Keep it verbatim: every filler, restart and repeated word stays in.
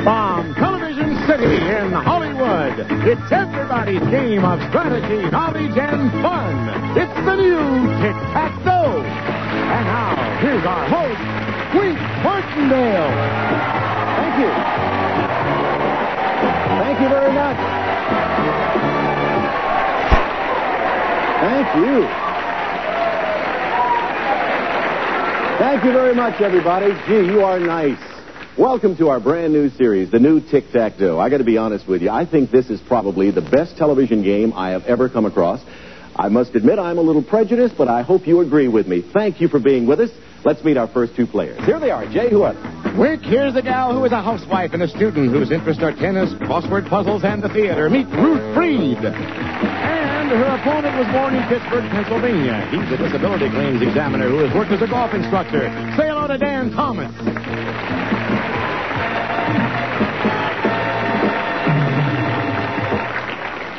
From Television City in Hollywood, it's everybody's game of strategy, knowledge, and fun. It's the new Tic-Tac-Toe. And now, here's our host, Squeak Martindale. Thank you. Thank you very much. Thank you. Thank you very much, everybody. Gee, you are nice. Welcome to our brand new series, the new Tic-Tac-Toe. I got to be honest with you. I think this is probably the best television game I have ever come across. I must admit I'm a little prejudiced, but I hope you agree with me. Thank you for being with us. Let's meet our first two players. Here they are. Jay, who are they? Wick, here's a gal who is a housewife and a student whose interests are tennis, crossword puzzles, and the theater. Meet Ruth Freed. And her opponent was born in Pittsburgh, Pennsylvania. He's a disability claims examiner who has worked as a golf instructor. Say hello to Dan Thomas.